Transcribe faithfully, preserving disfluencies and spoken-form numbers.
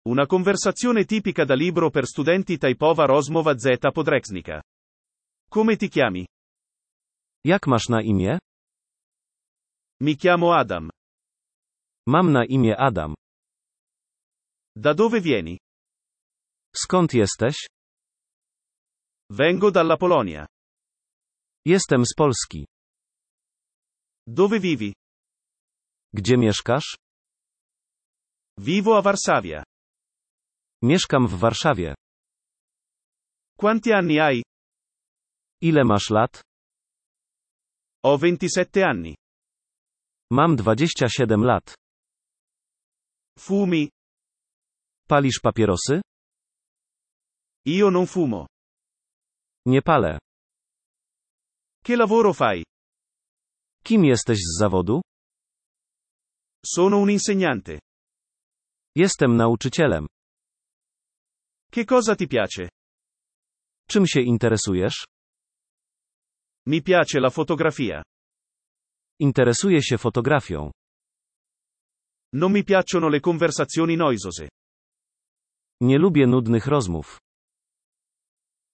Una conversazione tipica da libro per studenti typowa rozmowa z podręcznika. Come ti chiami? Jak masz na imię? Mi chiamo Adam. Mam na imię Adam. Da dove vieni? Skąd jesteś? Vengo dalla Polonia. Jestem z Polski. Dove vivi? Gdzie mieszkasz? Vivo a Varsavia. Mieszkam w Warszawie. Quanti anni hai? Ile masz lat? Ho ventisette anni. Mam dwadzieścia siedem lat. Fumi? Palisz papierosy? Io non fumo. Nie palę. Che lavoro fai? Kim jesteś z zawodu? Sono un insegnante. Jestem nauczycielem. Che cosa ti piace? Czym się interesujesz? Mi piace la fotografia. Interesuję się fotografią. Non mi piacciono le conversazioni noisose. Nie lubię nudnych rozmów.